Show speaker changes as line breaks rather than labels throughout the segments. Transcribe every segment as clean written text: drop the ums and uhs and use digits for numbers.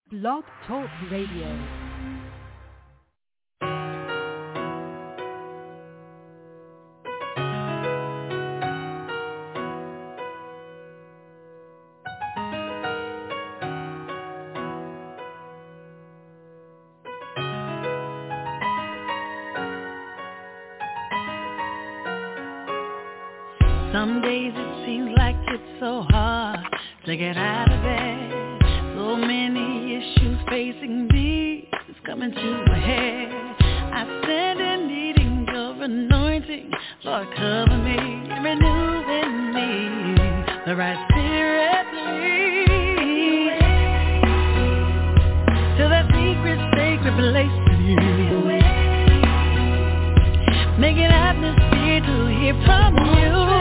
Blog Talk Radio.
Some days it seems like it's so hard to get out of bed. So many issues facing me, it's coming to a head. I stand in needing your anointing. Lord, cover me, renew in me the right spirit lead to that secret, sacred place with you. Make an atmosphere to hear from you.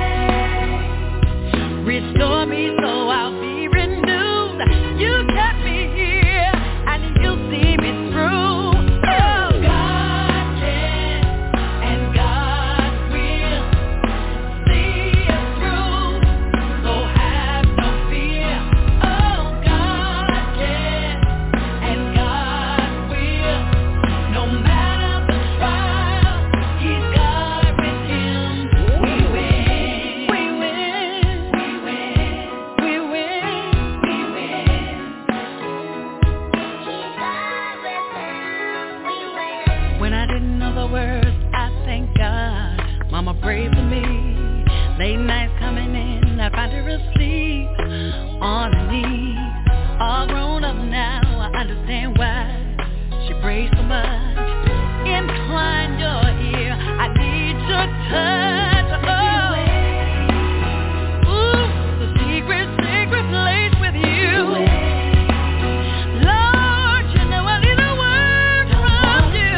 Restore me so I'll be renewed. You kept me here and you'll see me through. Oh, God can and God will see us through. So have no fear. Oh, God can and God will. No matter the trial, He's God with Him. We win. We win. When I didn't know the words, I thank God. Mama prayed for me. Late nights coming in, I find her asleep on her knees. All grown up now, I understand why she prays so much. Incline your ear, I need your touch. Oh, ooh, the secret, secret place with you. Lord, you know I need a word from you.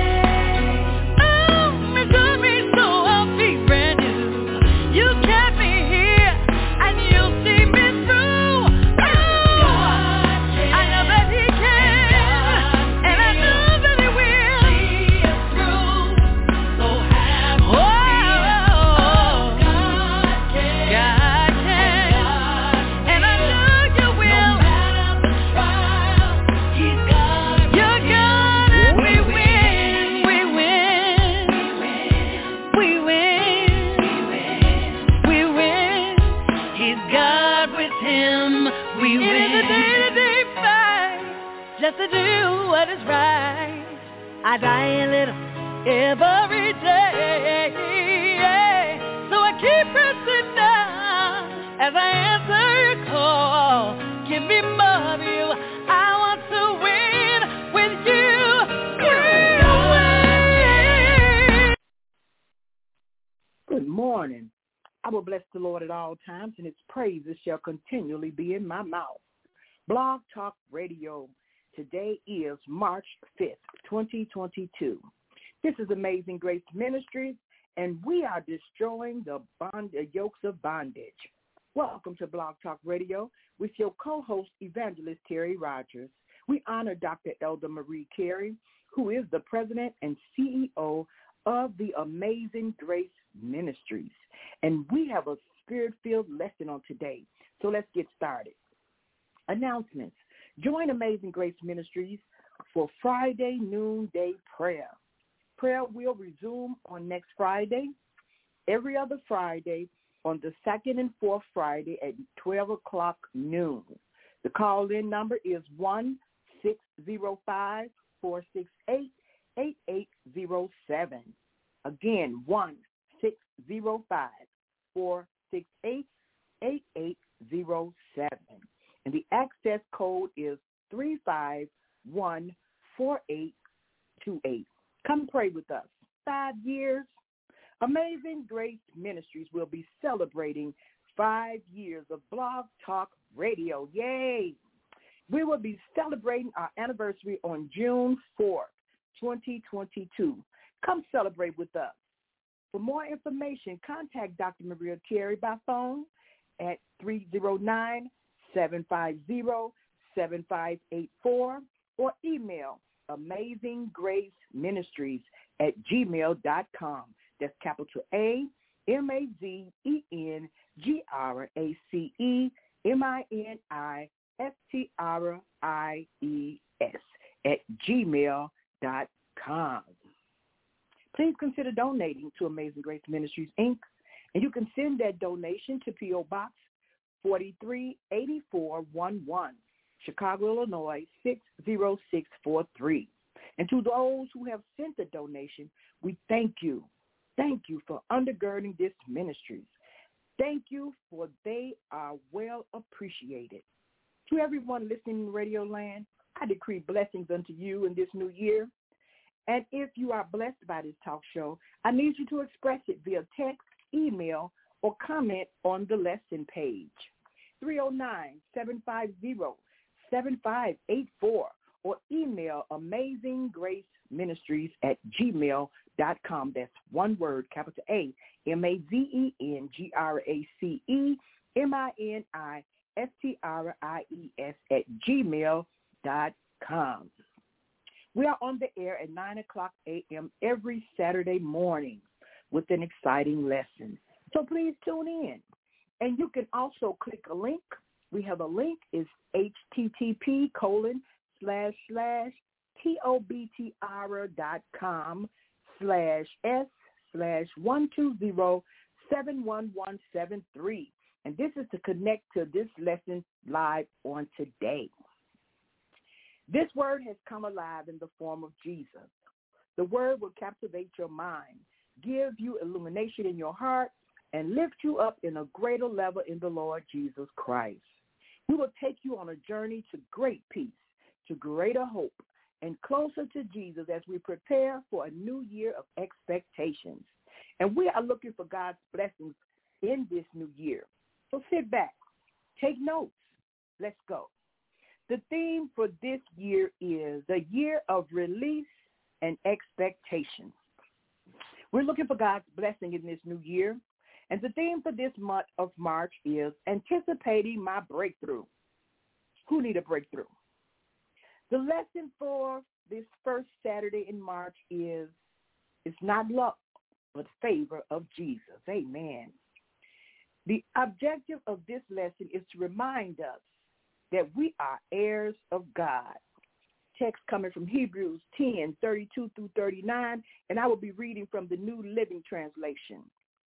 Oh, restore me so I'll be brand new. You kept me here and you'll see me through. Oh, I know that He can and I know that He will see us through. So have no fear. God can and I know You will. No matter the trial, He's God. You're God and we win. We win. We win. We win. He's God with Him. We win. It is a day-to-day fight just to do what is right. I die a little every day. So I keep pressing down as I answer Your call. Give me more of You. I want to win with You. We win.
Good morning. I will bless the Lord at all times, and His praises shall continually be in my mouth. Blog Talk Radio. Today is March 5th, 2022. This is Amazing Grace Ministries, and we are destroying the yokes of bondage. Welcome to Blog Talk Radio with your co-host, Evangelist Terry Rogers. We honor Dr. Elder Marie Carey, who is the president and CEO of the Amazing Grace Ministries. And we have a spirit-filled lesson on today. So let's get started. Announcements. Join Amazing Grace Ministries for Friday noonday prayer. Prayer will resume on next Friday, every other Friday, on the second and fourth Friday at 12 o'clock noon. The call-in number is 1-605-468-8807. Again, 1-605-468-8807. And the access code is 3514828. Come pray with us. 5 years. Amazing Grace Ministries will be celebrating 5 years of Blog Talk Radio. Yay! We will be celebrating our anniversary on June 4th, 2022. Come celebrate with us. For more information, contact Dr. Maria Carey by phone at 309-750-7584 or email amazinggraceministries@gmail.com. That's capital AMAZENGRACEMINISTRIES @gmail.com. Please consider donating to Amazing Grace Ministries, Inc., and you can send that donation to P.O. Box 438411, Chicago, Illinois, 60643. And to those who have sent a donation, we thank you. Thank you for undergirding this ministry. Thank you, for they are well appreciated. To everyone listening in Radio Land, I decree blessings unto you in this new year. And if you are blessed by this talk show, I need you to express it via text, email, or comment on the lesson page. 309-750-7584 or email amazinggraceministries@gmail.com. That's one word, capital A, AMAZENGRACEMINISTRIES@gmail.com. We are on the air at 9 o'clock a.m. every Saturday morning with an exciting lesson. So please tune in. And you can also click a link. We have a link. It's http://tobtr.com/s/120-71173. And this is to connect to this lesson live on today. This word has come alive in the form of Jesus. The word will captivate your mind, give you illumination in your heart, and lift you up in a greater level in the Lord Jesus Christ. We will take you on a journey to great peace, to greater hope, and closer to Jesus as we prepare for a new year of expectations. And we are looking for God's blessings in this new year. So sit back, take notes. Let's go. The theme for this year is the year of release and expectations. We're looking for God's blessing in this new year. And the theme for this month of March is anticipating my breakthrough. Who need a breakthrough? The lesson for this first Saturday in March is, it's not luck, but favor of Jesus. Amen. The objective of this lesson is to remind us that we are heirs of God. Text coming from Hebrews 10:32-39, and I will be reading from the New Living Translation.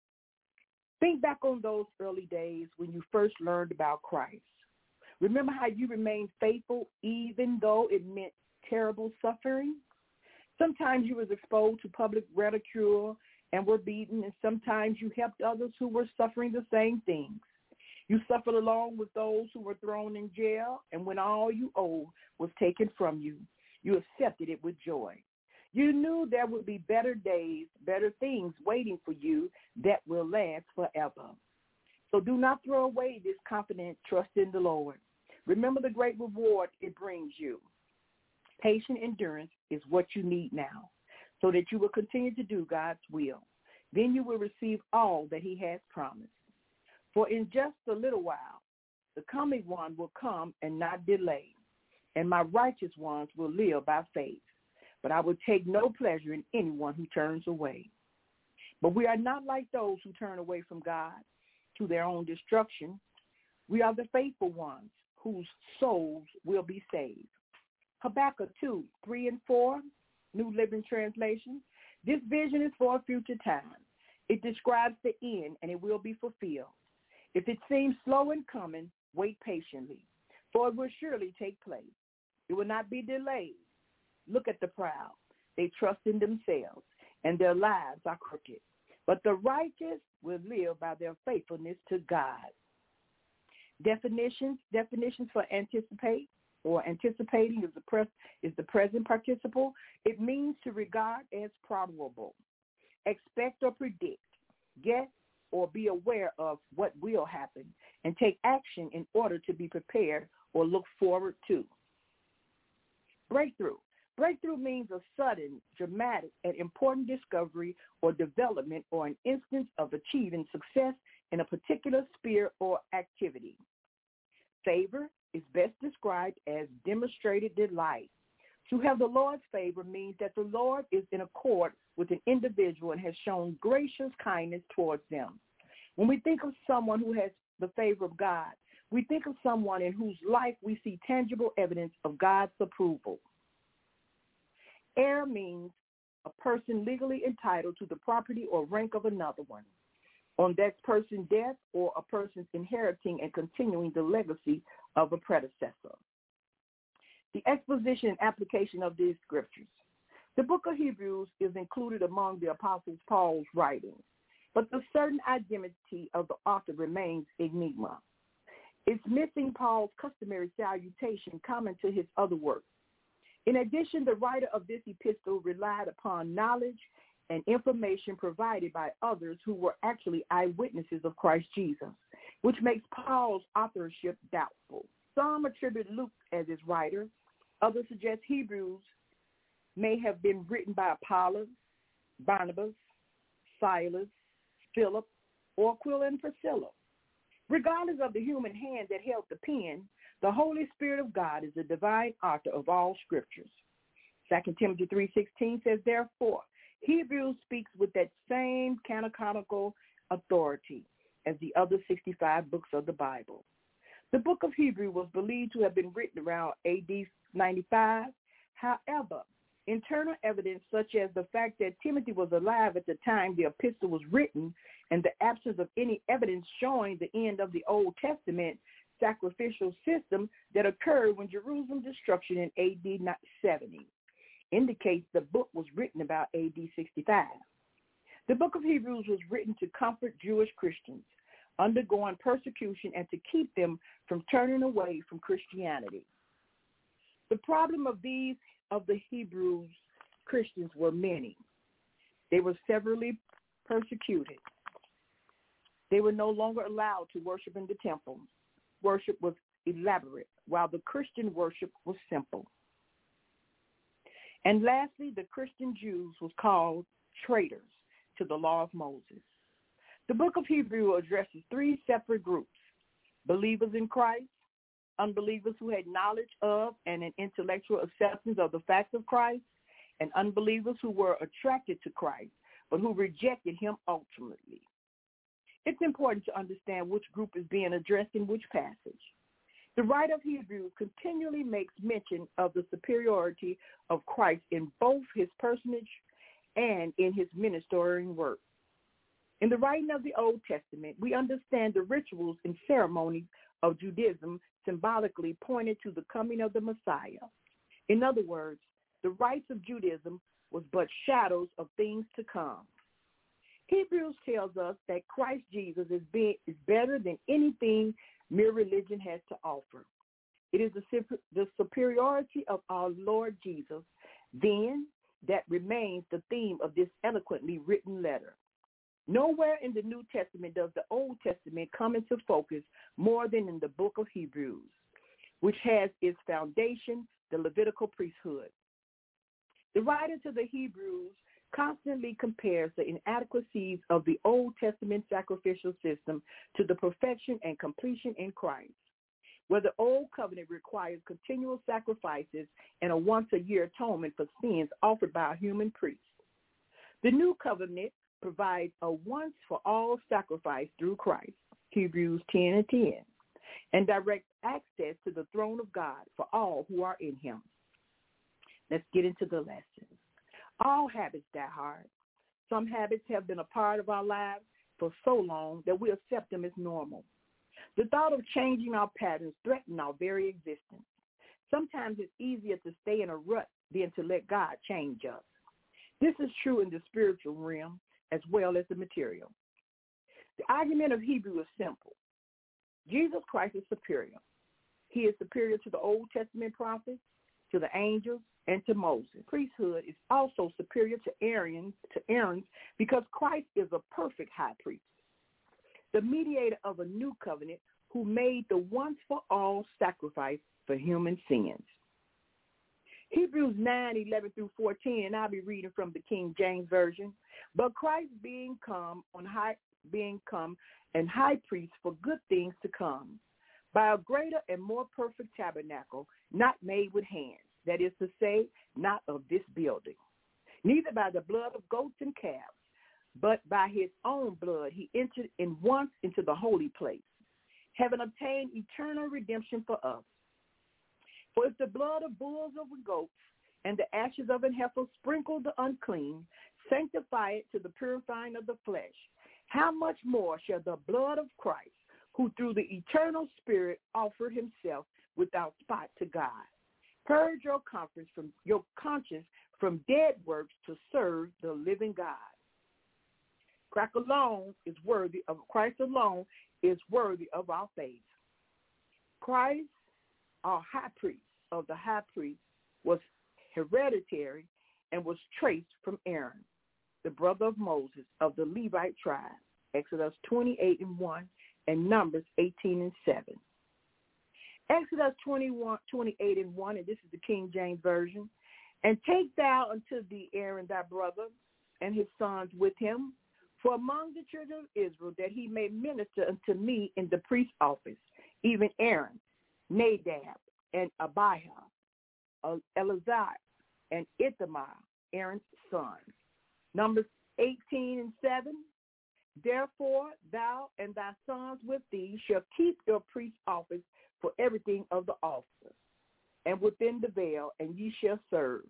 Think back on those early days when you first learned about Christ. Remember how you remained faithful even though it meant terrible suffering? Sometimes you was exposed to public ridicule and were beaten, and sometimes you helped others who were suffering the same things. You suffered along with those who were thrown in jail, and when all you owed was taken from you, you accepted it with joy. You knew there would be better days, better things waiting for you that will last forever. So do not throw away this confident trust in the Lord. Remember the great reward it brings you. Patient endurance is what you need now, so that you will continue to do God's will. Then you will receive all that he has promised. For in just a little while, the coming one will come and not delay, and my righteous ones will live by faith. But I will take no pleasure in anyone who turns away. But we are not like those who turn away from God to their own destruction. We are the faithful ones whose souls will be saved. Habakkuk 2:3-4, New Living Translation. This vision is for a future time. It describes the end, and it will be fulfilled. If it seems slow in coming, wait patiently, for it will surely take place. It will not be delayed. Look at the proud. They trust in themselves, and their lives are crooked. But the righteous will live by their faithfulness to God. Definitions for anticipate or anticipating is the present participle. It means to regard as probable, expect or predict, guess or be aware of what will happen, and take action in order to be prepared or look forward to. Breakthrough. Breakthrough means a sudden, dramatic, and important discovery or development or an instance of achieving success in a particular sphere or activity. Favor is best described as demonstrated delight. To have the Lord's favor means that the Lord is in accord with an individual and has shown gracious kindness towards them. When we think of someone who has the favor of God, we think of someone in whose life we see tangible evidence of God's approval. Heir means a person legally entitled to the property or rank of another one on that person's death, or a person's inheriting and continuing the legacy of a predecessor. The exposition and application of these scriptures. The book of Hebrews is included among the Apostle Paul's writings, but the certain identity of the author remains enigma. It's missing Paul's customary salutation common to his other works. In addition, the writer of this epistle relied upon knowledge and information provided by others who were actually eyewitnesses of Christ Jesus, which makes Paul's authorship doubtful. Some attribute Luke as his writer. Others suggest Hebrews may have been written by Apollos, Barnabas, Silas, Philip, or Aquila and Priscilla. Regardless of the human hand that held the pen, the Holy Spirit of God is the divine author of all scriptures. 2 Timothy 3:16 says, therefore, Hebrews speaks with that same canonical authority as the other 65 books of the Bible. The book of Hebrews was believed to have been written around AD 95. However, internal evidence such as the fact that Timothy was alive at the time the epistle was written and the absence of any evidence showing the end of the Old Testament sacrificial system that occurred when Jerusalem's destruction in AD 70 indicates the book was written about AD 65. The book of Hebrews was written to comfort Jewish Christians undergoing persecution and to keep them from turning away from Christianity. The problem of the Hebrews Christians were many. They were severely persecuted. They were no longer allowed to worship in the temple. Worship was elaborate, while the Christian worship was simple. And lastly, the Christian Jews was called traitors to the law of Moses. The book of Hebrews addresses three separate groups: believers in Christ, unbelievers who had knowledge of and an intellectual acceptance of the facts of Christ, and unbelievers who were attracted to Christ, but who rejected him ultimately. It's important to understand which group is being addressed in which passage. The writer of Hebrews continually makes mention of the superiority of Christ in both his personage and in his ministering work. In the writing of the Old Testament, we understand the rituals and ceremonies of Judaism symbolically pointed to the coming of the Messiah. In other words, the rites of Judaism was but shadows of things to come. Hebrews tells us that Christ Jesus is better than anything mere religion has to offer. It is the superiority of our Lord Jesus, then, that remains the theme of this eloquently written letter. Nowhere in the New Testament does the Old Testament come into focus more than in the book of Hebrews, which has its foundation, the Levitical priesthood. The writer to the Hebrews constantly compares the inadequacies of the Old Testament sacrificial system to the perfection and completion in Christ, where the Old Covenant requires continual sacrifices and a once-a-year atonement for sins offered by a human priest. The New Covenant provides a once-for-all sacrifice through Christ, Hebrews 10:10, and direct access to the throne of God for all who are in him. Let's get into the lesson. All habits die hard. Some habits have been a part of our lives for so long that we accept them as normal. The thought of changing our patterns threatens our very existence. Sometimes it's easier to stay in a rut than to let God change us. This is true in the spiritual realm as well as the material. The argument of Hebrew is simple. Jesus Christ is superior. He is superior to the Old Testament prophets, to the angels, and to Moses. Priesthood is also superior to Aaron's because Christ is a perfect high priest, the mediator of a new covenant who made the once-for-all sacrifice for human sins. Hebrews 9:11-14, and I'll be reading from the King James Version. But Christ being come and high priest for good things to come, by a greater and more perfect tabernacle, not made with hands, that is to say, not of this building, neither by the blood of goats and calves, but by his own blood he entered in once into the holy place, having obtained eternal redemption for us. For if the blood of bulls or goats and the ashes of an heifer sprinkle the unclean, sanctify it to the purifying of the flesh, how much more shall the blood of Christ, who through the eternal Spirit offered himself without spot to God, purge your conscience from dead works to serve the living God. Christ alone is worthy of our faith. Christ, our high priest of the high priest, was hereditary and was traced from Aaron, the brother of Moses of the Levite tribe, Exodus 28:1 and Numbers 18:7. Exodus 28:1, and this is the King James Version. And take thou unto thee Aaron thy brother and his sons with him, for among the children of Israel, that he may minister unto me in the priest's office, even Aaron, Nadab, and Abihu, Eleazar, and Ithamar, Aaron's sons. Numbers 18:7. Therefore thou and thy sons with thee shall keep your priest's office for everything of the altar, and within the veil, and ye shall serve.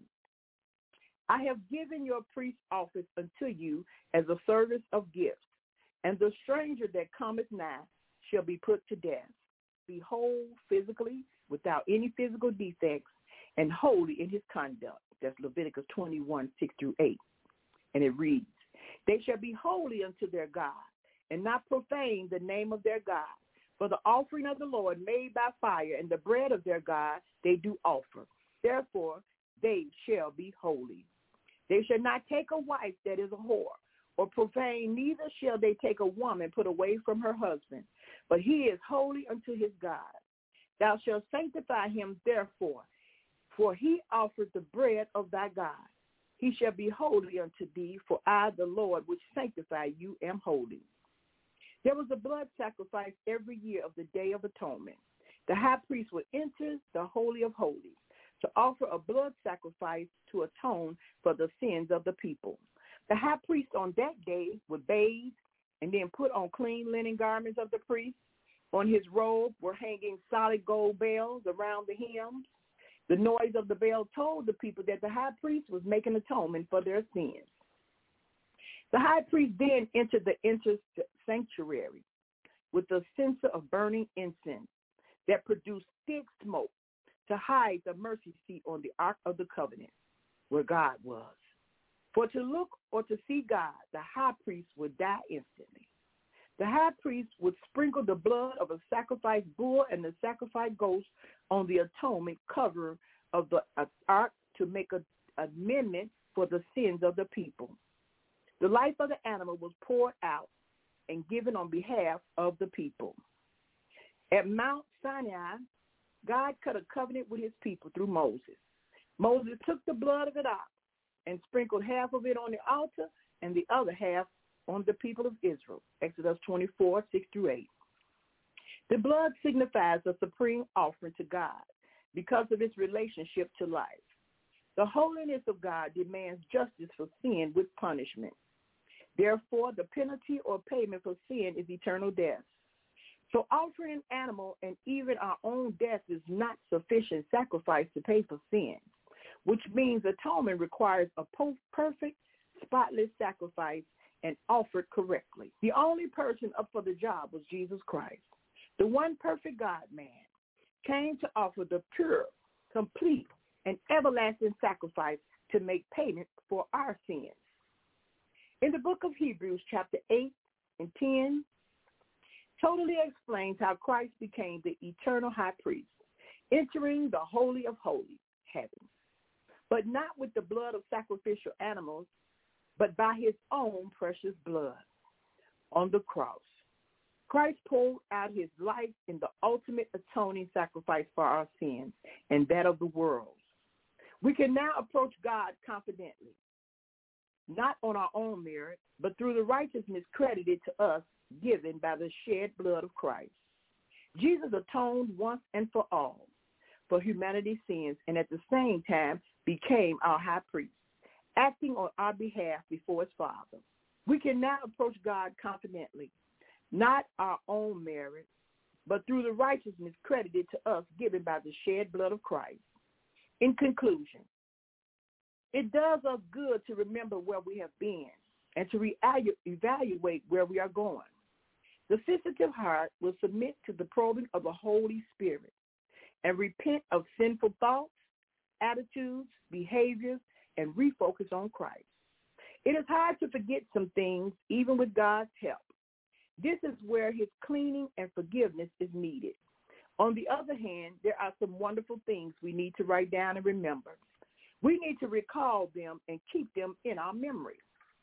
I have given your priest's office unto you as a service of gifts, and the stranger that cometh nigh shall be put to death. Be whole physically, without any physical defects, and holy in his conduct. That's Leviticus 21:6-8. And it reads, they shall be holy unto their God, and not profane the name of their God. For the offering of the Lord made by fire, and the bread of their God they do offer. Therefore they shall be holy. They shall not take a wife that is a whore, or profane, neither shall they take a woman put away from her husband. But he is holy unto his God. Thou shalt sanctify him therefore, for he offered the bread of thy God. He shall be holy unto thee, for I, the Lord, which sanctify you, am holy. There was a blood sacrifice every year of the Day of Atonement. The high priest would enter the Holy of Holies to offer a blood sacrifice to atone for the sins of the people. The high priest on that day would bathe and then put on clean linen garments of the priest. On his robe were hanging solid gold bells around the hems. The noise of the bell told the people that the high priest was making atonement for their sins. The high priest then entered the sanctuary with a censer of burning incense that produced thick smoke to hide the mercy seat on the Ark of the Covenant, where God was. For to look or to see God, the high priest would die instantly. The high priest would sprinkle the blood of a sacrificed bull and the sacrificed goat on the atonement cover of the ark to make an amendment for the sins of the people. The life of the animal was poured out and given on behalf of the people. At Mount Sinai, God cut a covenant with his people through Moses. Moses took the blood of an ox and sprinkled half of it on the altar and the other half on the people of Israel, Exodus 24:6-8. The blood signifies a supreme offering to God because of its relationship to life. The holiness of God demands justice for sin with punishment. Therefore, the penalty or payment for sin is eternal death. So offering an animal and even our own death is not sufficient sacrifice to pay for sin, which means atonement requires a perfect, spotless sacrifice and offered correctly. The only person up for the job was Jesus Christ. The one perfect God-man came to offer the pure, complete, and everlasting sacrifice to make payment for our sins. In the book of Hebrews, chapter 8 and 10, totally explains how Christ became the eternal high priest, entering the Holy of Holies, heaven, but not with the blood of sacrificial animals, but by his own precious blood on the cross. Christ poured out his life in the ultimate atoning sacrifice for our sins and that of the world. We can now approach God confidently, not on our own merit, but through the righteousness credited to us, given by the shed blood of Christ. Jesus atoned once and for all for humanity's sins, and at the same time became our high priest, acting on our behalf before his Father. We can now approach God confidently, not our own merit, but through the righteousness credited to us given by the shed blood of Christ. In conclusion, it does us good to remember where we have been and to evaluate where we are going. The sensitive heart will submit to the probing of the Holy Spirit and repent of sinful thoughts, attitudes, behaviors, and refocus on Christ. It is hard to forget some things, even with God's help. This is where his cleaning and forgiveness is needed. On the other hand, there are some wonderful things we need to write down and remember. We need to recall them and keep them in our memory.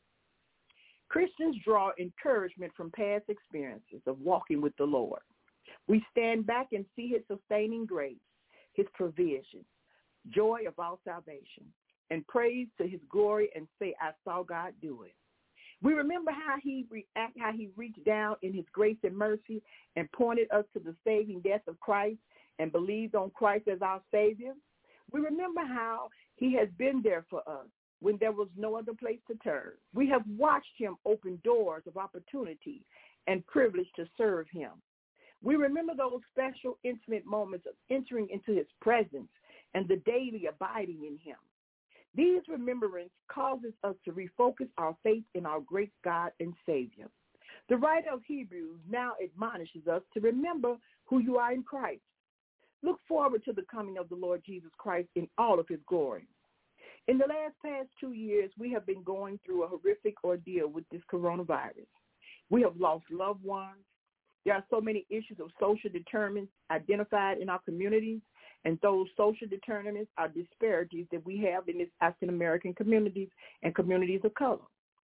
Christians draw encouragement from past experiences of walking with the Lord. We stand back and see his sustaining grace, his provision, joy of our salvation, and praise to his glory and say, I saw God do it. We remember how he reached down in his grace and mercy and pointed us to the saving death of Christ and believed on Christ as our Savior. We remember how he has been there for us when there was no other place to turn. We have watched him open doors of opportunity and privilege to serve him. We remember those special, intimate moments of entering into his presence and the daily abiding in him. These remembrances causes us to refocus our faith in our great God and Savior. The writer of Hebrews now admonishes us to remember who you are in Christ. Look forward to the coming of the Lord Jesus Christ in all of his glory. In the past 2 years, we have been going through a horrific ordeal with this coronavirus. We have lost loved ones. There are so many issues of social determinants identified in our communities, and those social determinants are disparities that we have in these African American communities and communities of color.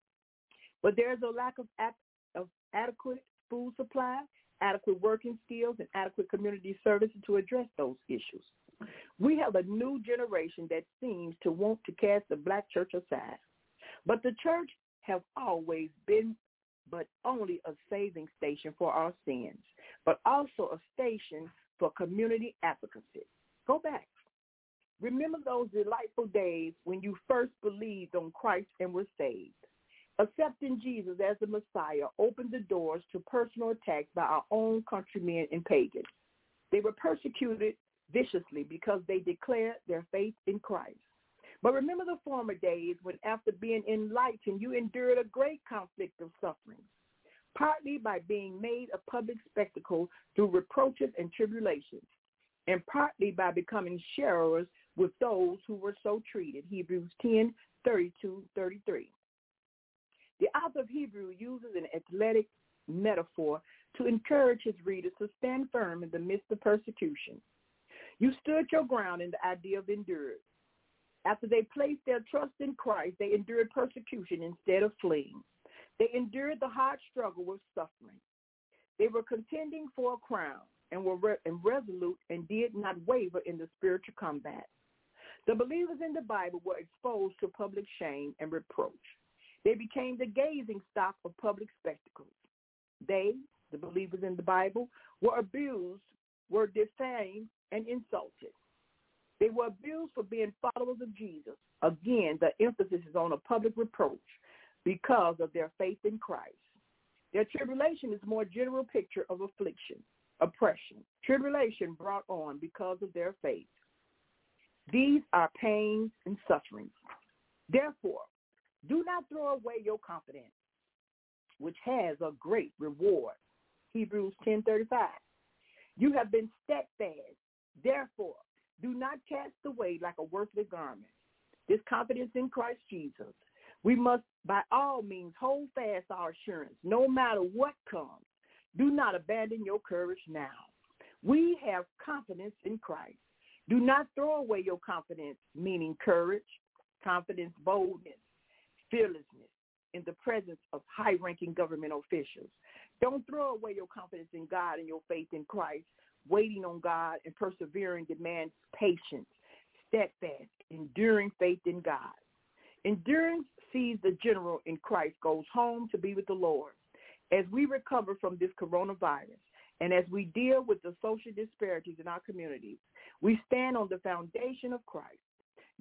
But there is a lack of adequate food supply, adequate working skills, and adequate community services to address those issues. We have a new generation that seems to want to cast the black church aside. But the church has always been but only a saving station for our sins, but also a station for community advocacy. Go back. Remember those delightful days when you first believed on Christ and were saved. Accepting Jesus as the Messiah opened the doors to personal attacks by our own countrymen and pagans. They were persecuted viciously because they declared their faith in Christ. But remember the former days when after being enlightened, you endured a great conflict of suffering, partly by being made a public spectacle through reproaches and tribulations, and partly by becoming sharers with those who were so treated. Hebrews 10:32-33. The author of Hebrews uses an athletic metaphor to encourage his readers to stand firm in the midst of persecution. You stood your ground in the idea of endurance. After they placed their trust in Christ, they endured persecution instead of fleeing. They endured the hard struggle with suffering. They were contending for a crown and were resolute and did not waver in the spiritual combat. The believers in the Bible were exposed to public shame and reproach. They became the gazing stock of public spectacles. They, the believers in the Bible, were abused, were defamed, and insulted. They were abused for being followers of Jesus. Again, the emphasis is on a public reproach because of their faith in Christ. Their tribulation is a more general picture of affliction, oppression, tribulation brought on because of their faith. These are pains and sufferings. Therefore, do not throw away your confidence, which has a great reward. Hebrews 10:35. You have been steadfast. Therefore, do not cast away like a worthless garment this confidence in Christ Jesus. We must by all means hold fast our assurance, no matter what comes. Do not abandon your courage now. We have confidence in Christ. Do not throw away your confidence, meaning courage, confidence, boldness, fearlessness in the presence of high-ranking government officials. Don't throw away your confidence in God and your faith in Christ. Waiting on God and persevering demands patience, steadfast, enduring faith in God. Endurance sees the general in Christ goes home to be with the Lord. As we recover from this coronavirus and as we deal with the social disparities in our communities, we stand on the foundation of Christ,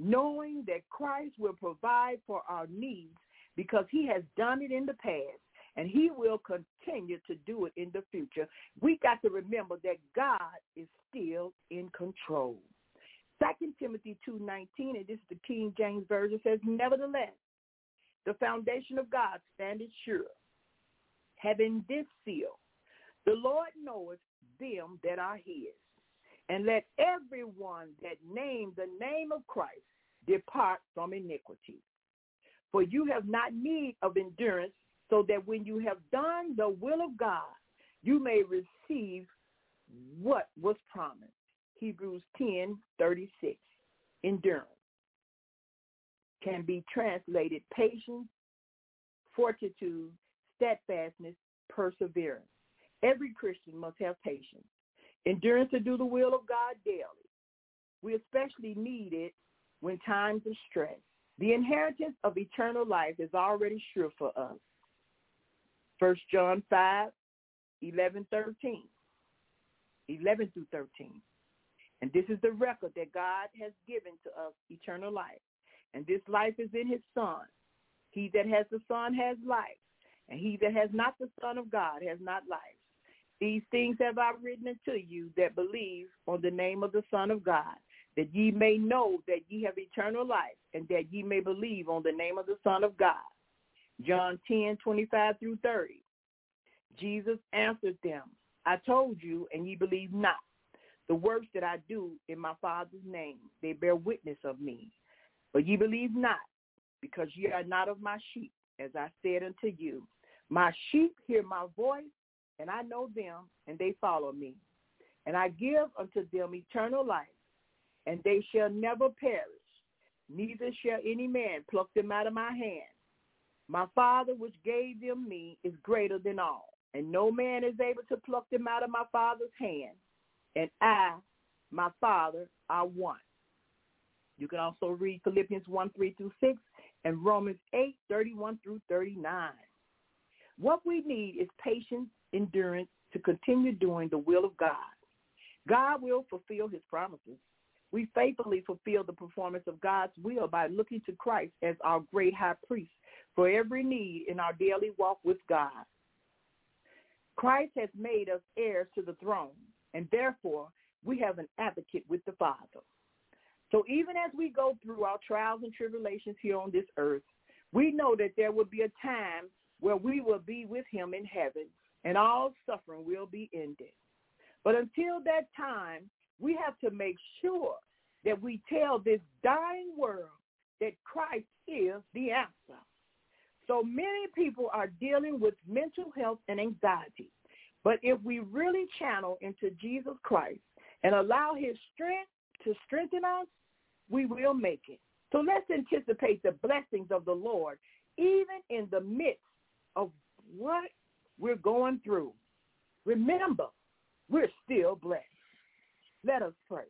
knowing that Christ will provide for our needs because he has done it in the past and he will continue to do it in the future. We got to remember that God is still in control. 2 Timothy 2:19, and this is the King James Version, says, nevertheless, the foundation of God standeth sure, having this seal, the Lord knoweth them that are his. And let everyone that name the name of Christ depart from iniquity. For you have not need of endurance, so that when you have done the will of God, you may receive what was promised. Hebrews 10:36. Endurance can be translated patience, fortitude, steadfastness, perseverance. Every Christian must have patience. Endurance to do the will of God daily. We especially need it when times of stress. The inheritance of eternal life is already sure for us. 1 John 5:11 through 13. And this is the record that God has given to us, eternal life. And this life is in his Son. He that has the Son has life, and he that has not the Son of God has not life. These things have I written unto you that believe on the name of the Son of God, that ye may know that ye have eternal life, and that ye may believe on the name of the Son of God. John 10:25 through 30. Jesus answered them, I told you, and ye believe not. The works that I do in my Father's name, they bear witness of me. But ye believe not, because ye are not of my sheep, as I said unto you. My sheep hear my voice, and I know them, and they follow me. And I give unto them eternal life, and they shall never perish, neither shall any man pluck them out of my hand. My Father which gave them me is greater than all, and no man is able to pluck them out of my Father's hand. And I, my Father, are one. You can also read Philippians 1:3 through 6 and Romans 8:31 through 39. What we need is patience, endurance to continue doing the will of God. God will fulfill his promises. We faithfully fulfill the performance of God's will by looking to Christ as our great high priest for every need in our daily walk with God. Christ has made us heirs to the throne, and therefore we have an advocate with the Father. So even as we go through our trials and tribulations here on this earth, we know that there will be a time where we will be with him in heaven, and all suffering will be ended. But until that time, we have to make sure that we tell this dying world that Christ is the answer. So many people are dealing with mental health and anxiety. But if we really channel into Jesus Christ and allow his strength to strengthen us, we will make it. So let's anticipate the blessings of the Lord, even in the midst of what we're going through. Remember, we're still blessed. Let us pray.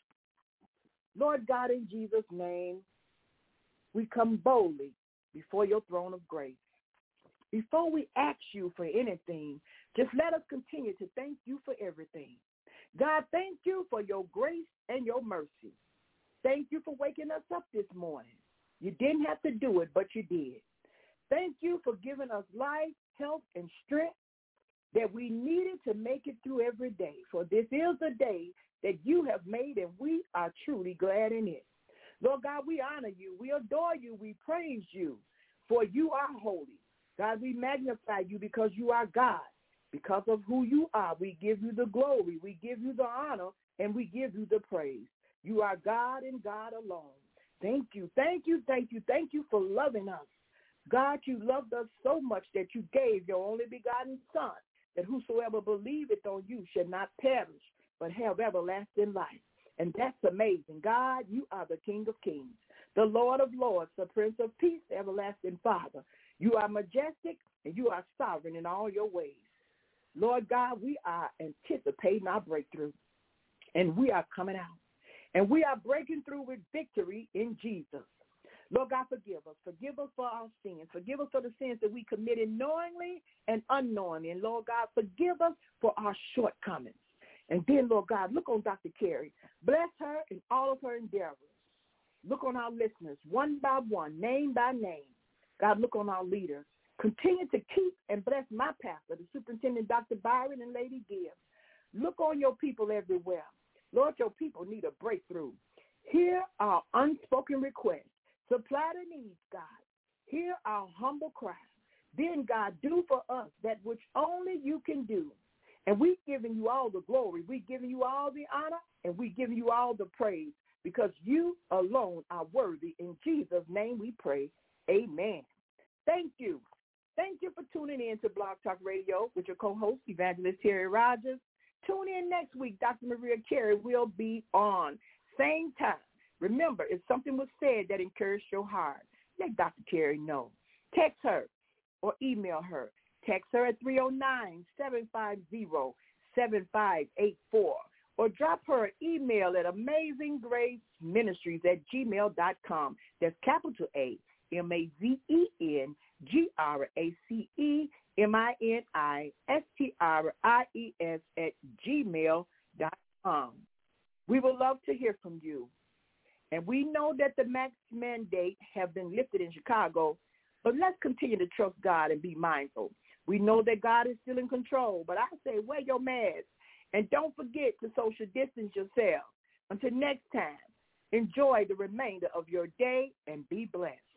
Lord God, in Jesus' name, we come boldly before your throne of grace. Before we ask you for anything, just let us continue to thank you for everything. God, thank you for your grace and your mercy. Thank you for waking us up this morning. You didn't have to do it, but you did. Thank you for giving us life, health, and strength that we needed to make it through every day. For this is the day that you have made, and we are truly glad in it. Lord God, we honor you. We adore you. We praise you, for you are holy. God, we magnify you because you are God. Because of who you are, we give you the glory, we give you the honor, and we give you the praise. You are God and God alone. Thank you, thank you, thank you, thank you for loving us. God, you loved us so much that you gave your only begotten Son, that whosoever believeth on you should not perish, but have everlasting life. And that's amazing. God, you are the King of kings, the Lord of lords, the Prince of peace, the everlasting Father. You are majestic, and you are sovereign in all your ways. Lord God, we are anticipating our breakthrough, and we are coming out. And we are breaking through with victory in Jesus. Lord God, forgive us. Forgive us for our sins. Forgive us for the sins that we committed knowingly and unknowingly. And Lord God, forgive us for our shortcomings. And then, Lord God, look on Dr. Carey. Bless her in all of her endeavors. Look on our listeners one by one, name by name. God, look on our leaders Continue to keep and bless my pastor, the superintendent, Dr. Byron and Lady Gibbs. Look on your people everywhere. Lord, your people need a breakthrough. Hear our unspoken requests. Supply the needs, God. Hear our humble cry. Then, God, do for us that which only you can do. And we've given you all the glory. We've given you all the honor, and we've given you all the praise because you alone are worthy. In Jesus' name we pray. Amen. Thank you. Thank you for tuning in to Blog Talk Radio with your co-host, Evangelist Terry Rogers. Tune in next week. Dr. Maria Carey will be on. Same time. Remember, if something was said that encouraged your heart, let Dr. Carey know. Text her or email her. Text her at 309-750-7584 or drop her an email at amazinggraceministries@gmail.com. That's capital A, AMAZENGRACEMINISTRIES@gmail.com. We would love to hear from you. And we know that the mask mandate have been lifted in Chicago, but let's continue to trust God and be mindful. We know that God is still in control, but I say wear your mask and don't forget to social distance yourself. Until next time, enjoy the remainder of your day and be blessed.